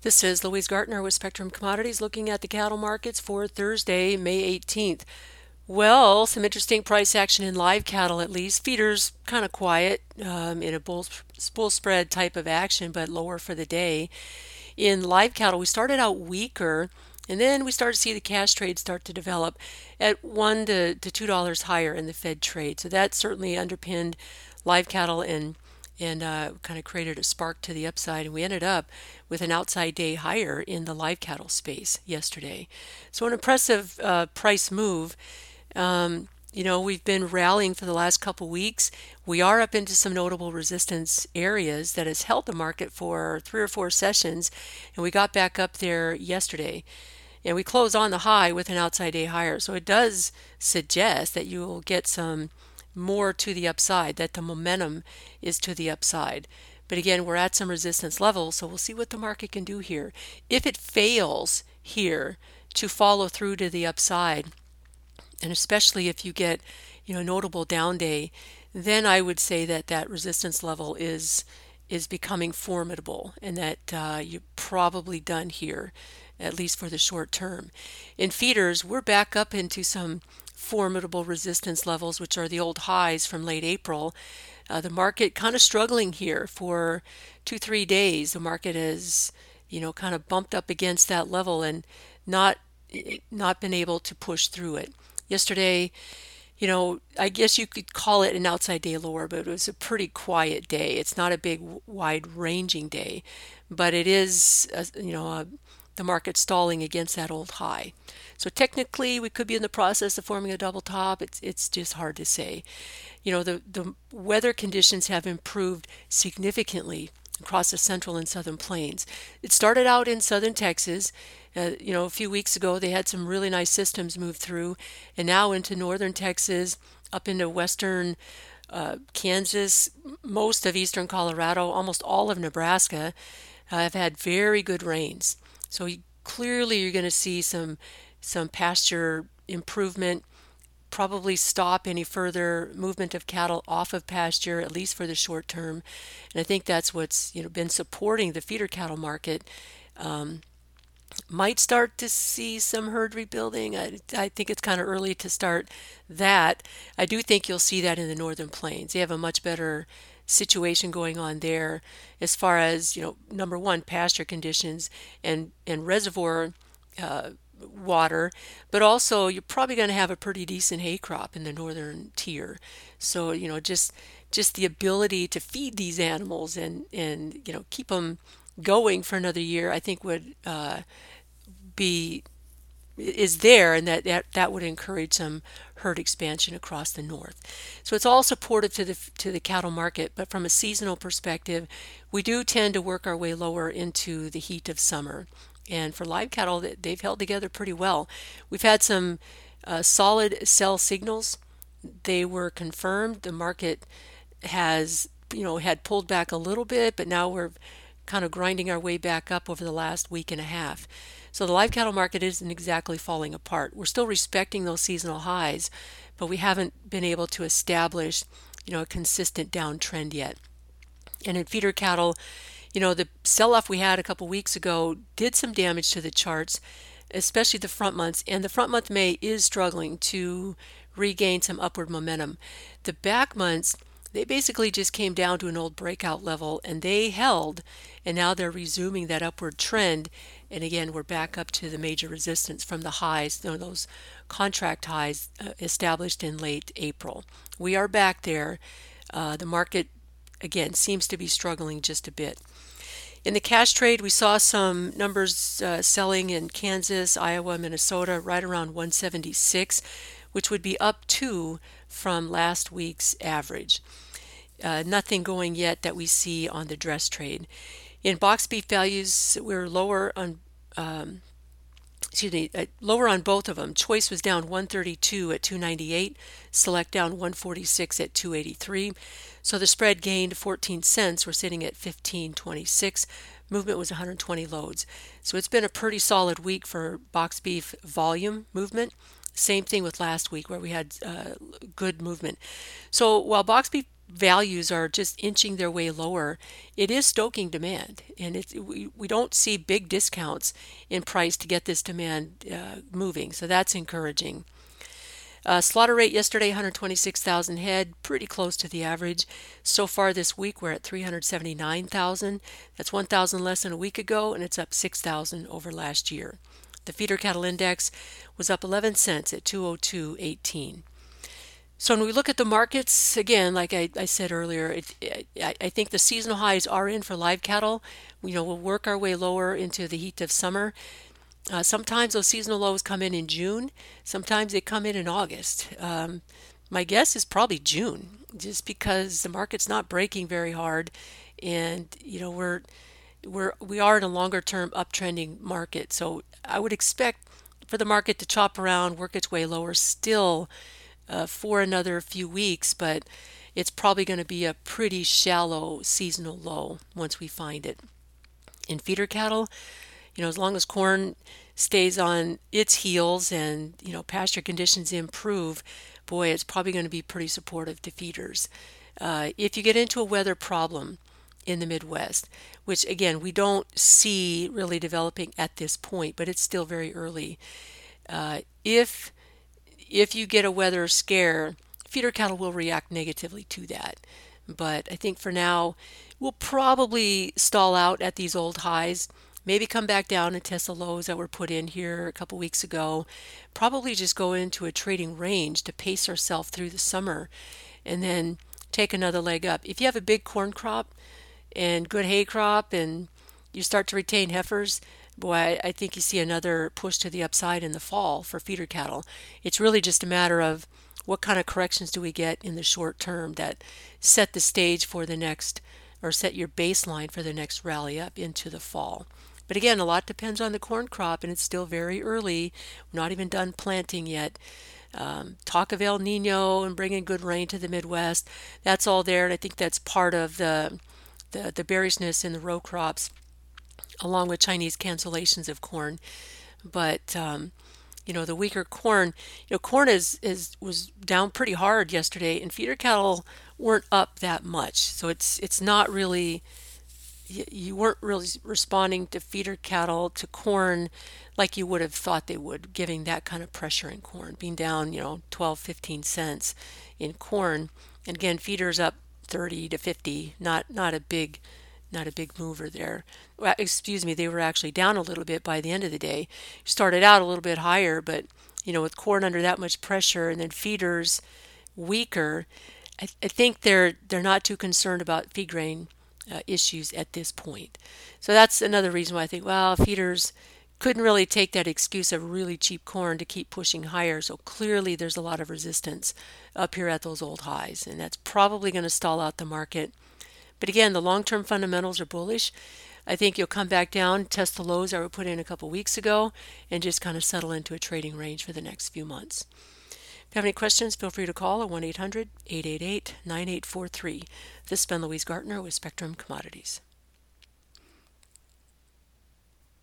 This is Louise Gartner with Spectrum Commodities looking at the cattle markets for Thursday, May 18th. Well, some interesting price action in live cattle at least. Feeders kind of quiet in a bull spread type of action, but lower for the day. In live cattle, we started out weaker, and then we started to see the cash trade start to develop at $1 to $2 higher in the Fed trade. So that certainly underpinned live cattle and kind of created a spark to the upside. And we ended up with an outside day higher in the live cattle space yesterday. So an impressive price move. We've been rallying for the last couple weeks. We are up into some notable resistance areas that has held the market for 3 or 4 sessions, and we got back up there yesterday. And we close on the high with an outside day higher. So it does suggest that you will get some more to the upside, that the momentum is to the upside. But again, we're at some resistance levels, so we'll see what the market can do here. If it fails here to follow through to the upside, and especially if you get, a notable down day, then I would say that that resistance level is becoming formidable, and that you're probably done here, at least for the short term. In feeders, we're back up into some formidable resistance levels, which are the old highs from late April. The market kind of struggling here for 2, 3 days. The market has, kind of bumped up against that level and not not been able to push through it. Yesterday, I guess you could call it an outside day lower, but it was a pretty quiet day. It's not a big, wide ranging day, but it is, the market stalling against that old high. So technically, we could be in the process of forming a double top. It's just hard to say. The weather conditions have improved significantly across the central and southern plains. It started out in southern Texas. A few weeks ago, they had some really nice systems move through, and now into northern Texas, up into western Kansas, most of eastern Colorado, almost all of Nebraska have had very good rains. So clearly, you're going to see some pasture improvement. Probably stop any further movement of cattle off of pasture, at least for the short term. And I think that's what's been supporting the feeder cattle market. Might start to see some herd rebuilding. I think it's kind of early to start that. I do think you'll see that in the northern plains. They have a much better situation going on there as far as, number one, pasture conditions and reservoir water, but also you're probably going to have a pretty decent hay crop in the northern tier. So, just the ability to feed these animals and keep them going for another year, I think would be is there, and that would encourage some herd expansion across the north. So it's all supportive to the cattle market, but from a seasonal perspective, we do tend to work our way lower into the heat of summer. And for live cattle, they've held together pretty well. We've had some solid sell signals. They were confirmed. The market has, had pulled back a little bit, but now we're kind of grinding our way back up over the last week and a half. So the live cattle market isn't exactly falling apart. We're still respecting those seasonal highs, but we haven't been able to establish, a consistent downtrend yet. And in feeder cattle, the sell-off we had a couple weeks ago did some damage to the charts, especially the front months. And the front month May is struggling to regain some upward momentum. The back months, they basically just came down to an old breakout level and they held, and now they're resuming that upward trend. And again, we're back up to the major resistance from the highs, those contract highs established in late April. We are back there. The market, again, seems to be struggling just a bit. In the cash trade, we saw some numbers selling in Kansas, Iowa, Minnesota, right around 176, which would be up 2 from last week's average. Nothing going yet that we see on the dress trade. In box beef values, we're lower on lower on both of them. Choice was down 132 at 298, Select down 146 at 283. So the spread gained 14 cents. We're sitting at 15.26. Movement was 120 loads. So it's been a pretty solid week for box beef volume movement. Same thing with last week where we had good movement. So while box beef values are just inching their way lower, it is stoking demand, and we don't see big discounts in price to get this demand moving. So that's encouraging. Slaughter rate yesterday, 126,000 head, pretty close to the average. So far this week, we're at 379,000. That's 1,000 less than a week ago, and it's up 6,000 over last year. The feeder cattle index was up 11 cents at 202.18. So when we look at the markets, again, like I said earlier, I think the seasonal highs are in for live cattle. We'll work our way lower into the heat of summer. Sometimes those seasonal lows come in June. Sometimes they come in August. My guess is probably June, just because the market's not breaking very hard, and we are in a longer term uptrending market. So I would expect for the market to chop around, work its way lower still for another few weeks, but it's probably going to be a pretty shallow seasonal low once we find it. In feeder cattle, as long as corn stays on its heels and, pasture conditions improve, boy, it's probably going to be pretty supportive to feeders. If you get into a weather problem in the Midwest, which again, we don't see really developing at this point, but it's still very early. If you get a weather scare, feeder cattle will react negatively to that. But I think for now, we'll probably stall out at these old highs, maybe come back down and test the lows that were put in here a couple weeks ago. Probably just go into a trading range to pace ourselves through the summer and then take another leg up. If you have a big corn crop and good hay crop and you start to retain heifers, boy, I think you see another push to the upside in the fall for feeder cattle. It's really just a matter of what kind of corrections do we get in the short term that set the stage for the next, or set your baseline for the next rally up into the fall. But again, a lot depends on the corn crop, and it's still very early. We're not even done planting yet. Talk of El Nino and bringing good rain to the Midwest, that's all there, and I think that's part of the bearishness in the row crops, along with Chinese cancellations of corn. But the weaker corn, corn was down pretty hard yesterday, and feeder cattle weren't up that much. So it's not really, you weren't really responding to feeder cattle to corn like you would have thought they would, giving that kind of pressure in corn, being down 12, 15 cents in corn. And again, feeders up 30 to 50, not a big mover there. Well, excuse me, they were actually down a little bit by the end of the day. Started out a little bit higher, but with corn under that much pressure and then feeders weaker, I think they're not too concerned about feed grain issues at this point. So that's another reason why I think, well, feeders couldn't really take that excuse of really cheap corn to keep pushing higher. So clearly there's a lot of resistance up here at those old highs, and that's probably going to stall out the market. But again, the long-term fundamentals are bullish. I think you'll come back down, test the lows that were put in a couple weeks ago, and just kind of settle into a trading range for the next few months. If you have any questions, feel free to call at 1-800-888-9843. This has been Louise Gartner with Spectrum Commodities.